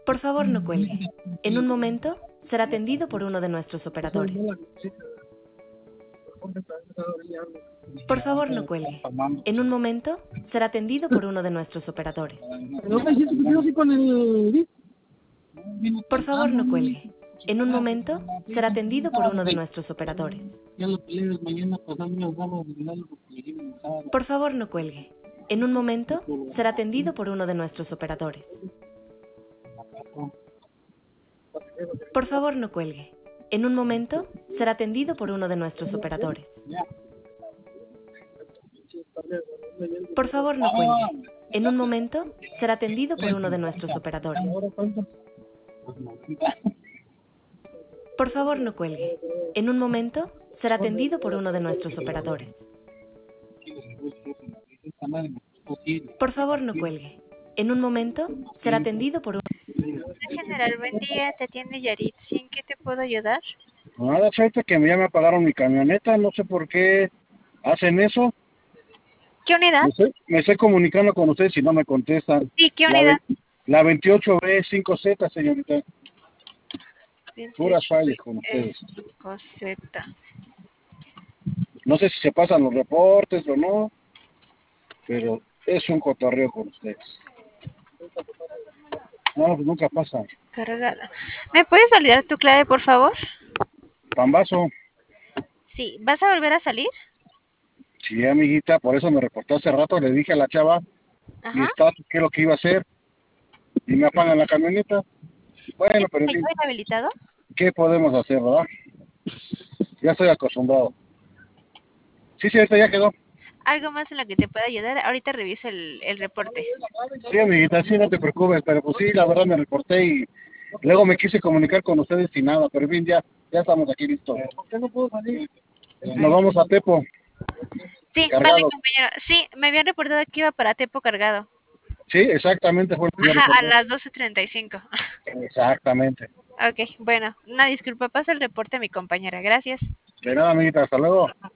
Por favor, no cuelgue. En un momento será atendido por uno de nuestros operadores. Por favor, no cuelgue. En un momento será atendido por uno de nuestros operadores. No me dijiste que yo sí con el... Por favor, no cuelgue. En un momento será atendido por uno de nuestros operadores. Ya lo peleé mañana pasando las vamos a arreglar porque le dieron el sábado. Por favor, no cuelgue. En un momento será atendido por uno de nuestros operadores. Por favor, no cuelgue. En un momento será atendido por uno de nuestros operadores. Por favor, no cuelgue. En un momento será atendido por uno de nuestros operadores. Por favor, no cuelgue. En un momento será atendido por uno de nuestros operadores. Por favor, no cuelgue. En un momento será atendido por un... General, buen día, te atiende Yarit. ¿Sí, en qué te puedo ayudar? Nada, suerte que ya me apagaron mi camioneta, no sé por qué hacen eso. ¿Qué unidad? Me estoy comunicando con ustedes y no me contestan. Sí, ¿qué unidad? La 28B5Z, señorita. Puras fallas con ustedes. 5Z. No sé si se pasan los reportes o no, pero es un cotorreo con ustedes. No, pues nunca pasa. Cargada. ¿Me puedes validar tu clave, por favor? Pambazo. Sí. ¿Vas a volver a salir? Sí, amiguita, por eso me reporté hace rato, le dije a la chava mi Ajá. estatus, qué es lo que iba a hacer, y me apagan la camioneta. Bueno, pero en fin, ¿Está inhabilitado? ¿qué podemos hacer, verdad? Ya estoy acostumbrado. Sí, ahorita ya quedó. ¿Algo más en lo que te pueda ayudar? Ahorita reviso el reporte. Sí, amiguita, sí, no te preocupes, pero pues sí, la verdad me reporté y luego me quise comunicar con ustedes sin nada, pero en fin, ya estamos aquí listos. ¿Por qué no puedo salir? Nos vamos a Tepo. Sí, Cargado. vale, compañero. Sí, me habían reportado que iba para Tepo cargado. Sí, exactamente, fue el primer Ajá, a reporte. las 12:35. Exactamente. Ok, bueno, una disculpa, pasa el reporte a mi compañera. Gracias. De nada, amiguita, hasta luego.